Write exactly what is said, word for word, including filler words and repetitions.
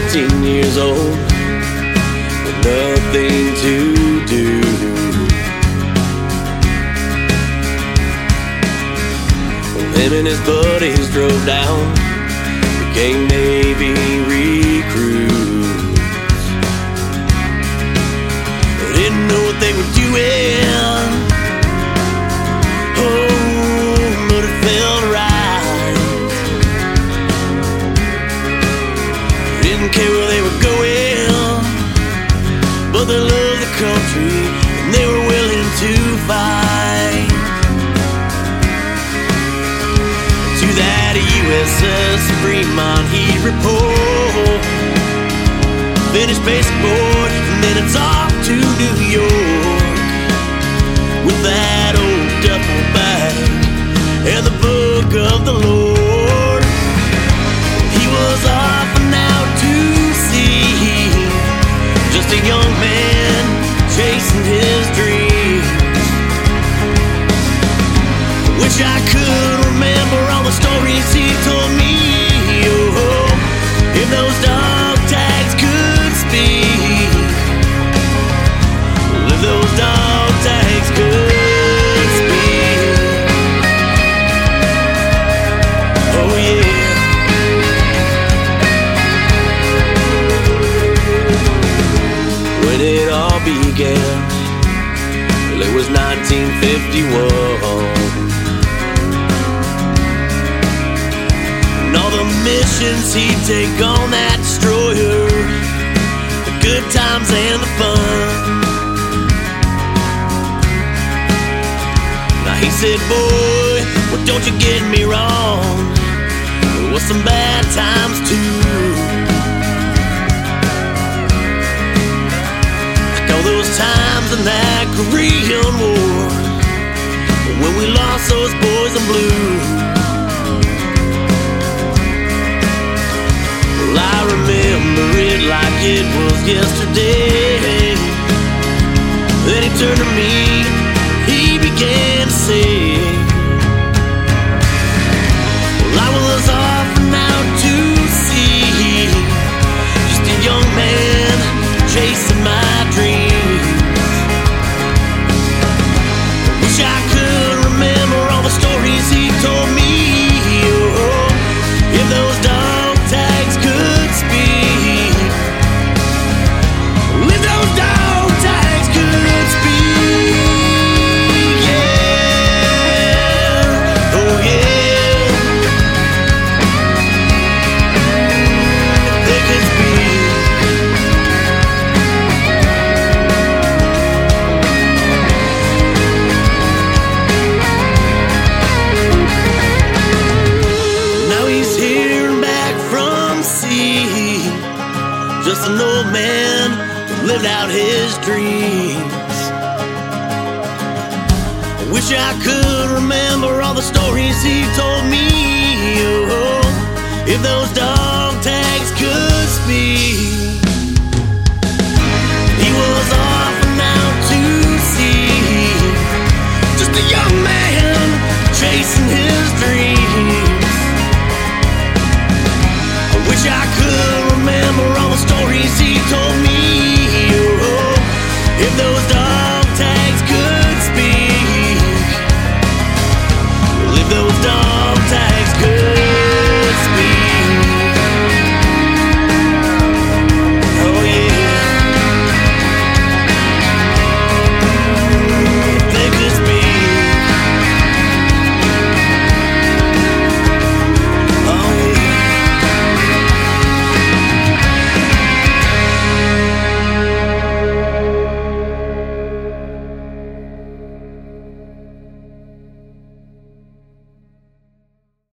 sixteen years old with nothing to do. Well, him and his buddies drove down, became Navy recruits. They didn't know what they were doing, oh, but it felt right. They didn't care where they were going, but they loved the country and they were willing to fight. To that U S S Fremont he'd report, finish basic board, and then it's off to New York with that old duffel bag and the book of the Lord. He was off and out to sea, just a young man chasing his dreams. Wish I could remember all the stories he told me. Oh, if those dog tags could speak, if those dog tags could speak. Oh yeah. When it all began, well, it was nineteen fifty-one. And all the missions he'd take on that destroyer, the good times and the fun. Now he said, boy, well, don't you get me wrong, there was some bad times too. Like all those times in that Korean War, when we lost those boys in blue. Well, I remember it like it was yesterday. Then he turned to me, he began to say, well, I was off and out to sea, just a young man chasing my dreams. Wish I could remember all the stories he told me. Oh, if those dog tags could speak, if those dog tags could speak, yeah, oh yeah, if they could speak. Now he's here and back from sea, just an old man who lived out his dreams. I wish I could remember all the stories he told me. Oh, if those dog tags could speak. He was off and out to sea, just a young man chasing his dreams. I wish I could remember all the stories he told me.